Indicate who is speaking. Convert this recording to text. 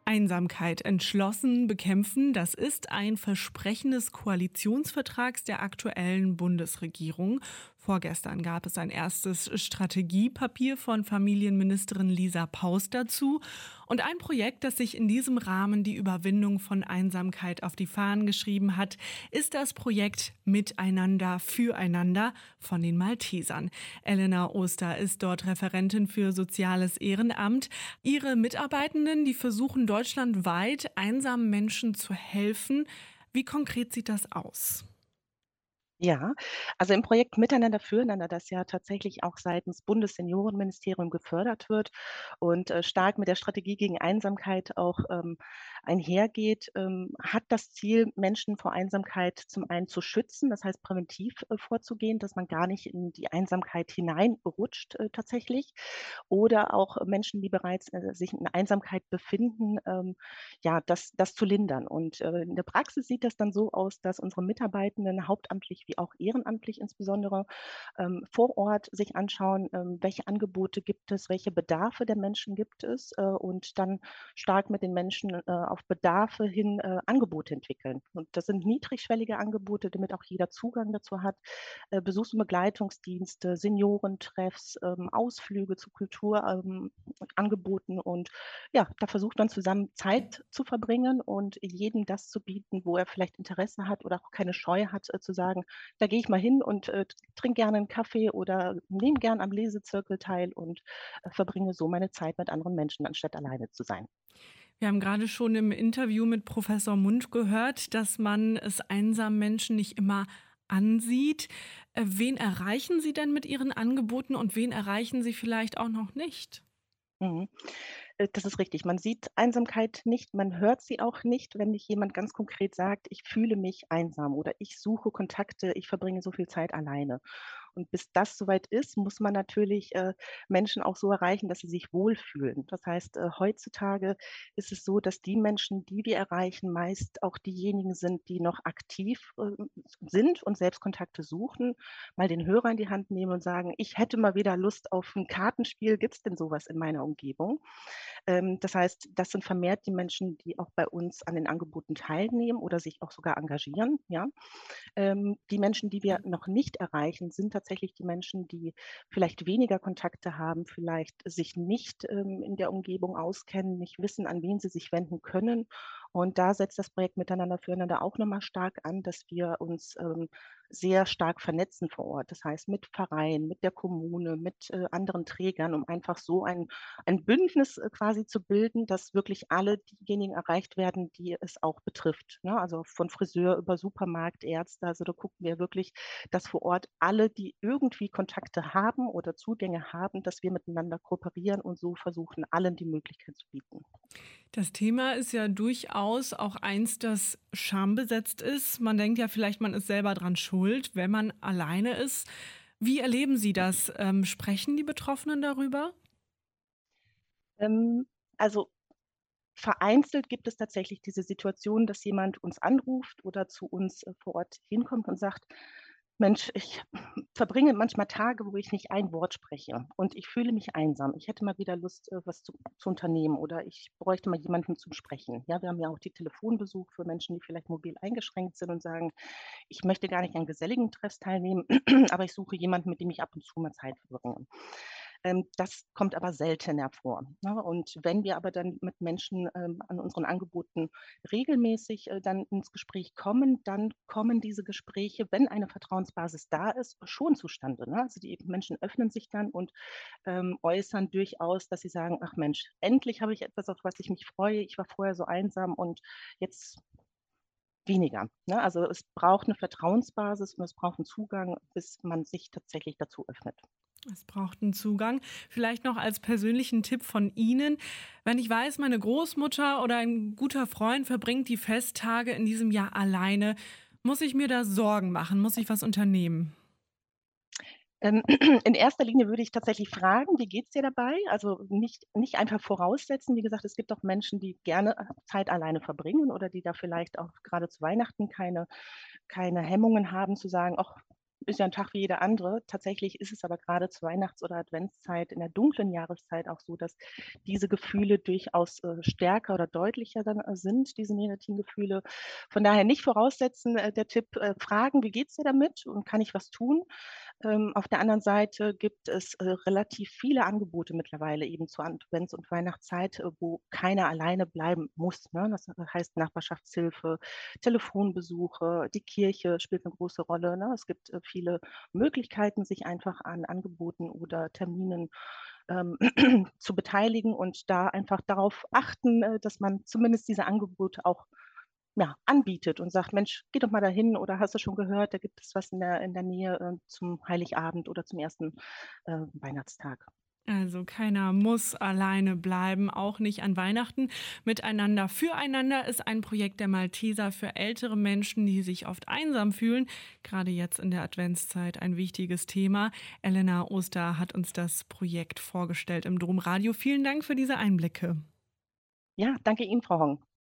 Speaker 1: Einsamkeit entschlossen bekämpfen, das ist ein Versprechen des Koalitionsvertrags der aktuellen Bundesregierung. Vorgestern gab es ein erstes Strategiepapier von Familienministerin Lisa Paus dazu und ein Projekt, das sich in diesem Rahmen die Überwindung von Einsamkeit auf die Fahnen geschrieben hat, ist das Projekt Miteinander füreinander von den Maltesern. Elena Oster ist dort Referentin für soziales Ehrenamt. Ihre Mitarbeitenden, die versuchen deutschlandweit einsamen Menschen zu helfen. Wie konkret sieht das aus?
Speaker 2: Ja, also im Projekt Miteinander füreinander, das ja tatsächlich auch seitens Bundesseniorenministerium gefördert wird und, stark mit der Strategie gegen Einsamkeit auch, einhergeht, hat das Ziel, Menschen vor Einsamkeit zum einen zu schützen, das heißt präventiv, vorzugehen, dass man gar nicht in die Einsamkeit hineinrutscht, tatsächlich. Oder auch Menschen, die bereits, sich in Einsamkeit befinden, ja, das zu lindern. Und, in der Praxis sieht das dann so aus, dass unsere Mitarbeitenden hauptamtlich wie auch ehrenamtlich insbesondere, vor Ort sich anschauen, welche Angebote gibt es, welche Bedarfe der Menschen gibt es, und dann stark mit den Menschen, auf Bedarfe hin, Angebote entwickeln. Und das sind niedrigschwellige Angebote, damit auch jeder Zugang dazu hat. Besuchs- und Begleitungsdienste, Seniorentreffs, Ausflüge zu Angeboten und ja, da versucht man zusammen Zeit zu verbringen und jedem das zu bieten, wo er vielleicht Interesse hat oder auch keine Scheu hat, zu sagen: „Da gehe ich mal hin und, trinke gerne 'n Kaffee oder nehme gern am Lesezirkel teil und, verbringe so meine Zeit mit anderen Menschen, anstatt alleine zu sein.“
Speaker 1: Wir haben gerade schon im Interview mit Professor Mund gehört, dass man es einsamen Menschen nicht immer ansieht. Wen erreichen Sie denn mit Ihren Angeboten und wen erreichen Sie vielleicht auch noch nicht?
Speaker 2: Mhm. Das ist richtig. Man sieht Einsamkeit nicht, man hört sie auch nicht, wenn nicht jemand ganz konkret sagt: „Ich fühle mich einsam“ oder „Ich suche Kontakte, ich verbringe so viel Zeit alleine.“ Und bis das soweit ist, muss man natürlich, Menschen auch so erreichen, dass sie sich wohlfühlen. Das heißt, heutzutage ist es so, dass die Menschen, die wir erreichen, meist auch diejenigen sind, die noch aktiv, sind und selbst Kontakte suchen, mal den Hörer in die Hand nehmen und sagen: „Ich hätte mal wieder Lust auf ein Kartenspiel. Gibt's denn sowas in meiner Umgebung?“ Das heißt, das sind vermehrt die Menschen, die auch bei uns an den Angeboten teilnehmen oder sich auch sogar engagieren, ja. Die Menschen, die wir noch nicht erreichen, sind tatsächlich die Menschen, die vielleicht weniger Kontakte haben, vielleicht sich nicht, in der Umgebung auskennen, nicht wissen, an wen sie sich wenden können. Und da setzt das Projekt Miteinander füreinander auch noch mal stark an, dass wir uns, sehr stark vernetzen vor Ort. Das heißt, mit Vereinen, mit der Kommune, mit, anderen Trägern, um einfach so ein Bündnis, quasi zu bilden, dass wirklich alle diejenigen erreicht werden, die es auch betrifft, ne? Also, von Friseur über Supermarkt, Ärzte. Also, da gucken wir wirklich, dass vor Ort alle, die irgendwie Kontakte haben oder Zugänge haben, dass wir miteinander kooperieren und so versuchen, allen die Möglichkeit zu bieten.
Speaker 1: Das Thema ist ja durchaus auch eins, das schambesetzt ist. Man denkt ja vielleicht, man ist selber dran schuld, wenn man alleine ist. Wie erleben Sie das? Sprechen die Betroffenen darüber?
Speaker 2: Also, vereinzelt gibt es tatsächlich diese Situation, dass jemand uns anruft oder zu uns, vor Ort hinkommt und sagt: „Mensch, ich verbringe manchmal Tage, wo ich nicht ein Wort spreche und ich fühle mich einsam. Ich hätte mal wieder Lust, was zu unternehmen oder ich bräuchte mal jemanden zum Sprechen.“ Ja, wir haben ja auch die Telefonbesuch für Menschen, die vielleicht mobil eingeschränkt sind und sagen: „Ich möchte gar nicht an geselligen Treffs teilnehmen, aber ich suche jemanden, mit dem ich ab und zu mal Zeit verbringe.“ Das kommt aber seltener vor, ne? Und wenn wir aber dann mit Menschen, an unseren Angeboten regelmäßig, dann ins Gespräch kommen, dann kommen diese Gespräche, wenn eine Vertrauensbasis da ist, schon zustande, ne? Also, die Menschen öffnen sich dann und, äußern durchaus, dass sie sagen: „Ach Mensch, endlich habe ich etwas, auf was ich mich freue. Ich war vorher so einsam und jetzt weniger“, ne? Also, es braucht 'ne Vertrauensbasis und es braucht 'n Zugang, bis man sich tatsächlich dazu öffnet.
Speaker 1: Es braucht einen Zugang. Vielleicht noch als persönlichen Tipp von Ihnen: Wenn ich weiß, meine Großmutter oder ein guter Freund verbringt die Festtage in diesem Jahr alleine, muss ich mir da Sorgen machen? Muss ich was unternehmen?
Speaker 2: In erster Linie würde ich tatsächlich fragen: „Wie geht's dir dabei?“ Also, nicht einfach voraussetzen. Wie gesagt, es gibt auch Menschen, die gerne, Zeit alleine verbringen oder die da vielleicht auch grade zu Weihnachten keine Hemmungen haben zu sagen: „Ach, ist ja 'n Tag wie jeder andere. Tatsächlich ist es aber grade zur Weihnachts- oder Adventszeit, in der dunklen Jahreszeit auch so, dass diese Gefühle durchaus, stärker oder deutlicher dann, sind, diese negativen Gefühle. Von daher nicht voraussetzen, der Tipp, fragen: „Wie geht's dir damit und kann ich was tun?“ Auf der anderen Seite gibt es, relativ viele Angebote mittlerweile eben zur Advents- und Weihnachtszeit, wo keiner alleine bleiben muss, ne? Das heißt Nachbarschaftshilfe, Telefonbesuche, die Kirche spielt 'ne große Rolle, ne? Es gibt, viele Möglichkeiten, sich einfach an Angeboten oder Terminen, ähm, zu beteiligen und da einfach darauf achten, dass man zumindest diese Angebote auch, ja, anbietet und sagt: „Mensch, geh doch mal dahin oder hast du schon gehört, da gibt es was in der Nähe, zum Heiligabend oder zum ersten Weihnachtstag.“
Speaker 1: Also keiner muss alleine bleiben, auch nicht an Weihnachten. Miteinander füreinander ist ein Projekt der Malteser für ältere Menschen, die sich oft einsam fühlen. Gerade jetzt in der Adventszeit ein wichtiges Thema. Elena Oster hat uns das Projekt vorgestellt im Domradio. Vielen Dank für diese Einblicke.
Speaker 2: Ja, danke Ihnen, Frau Hong.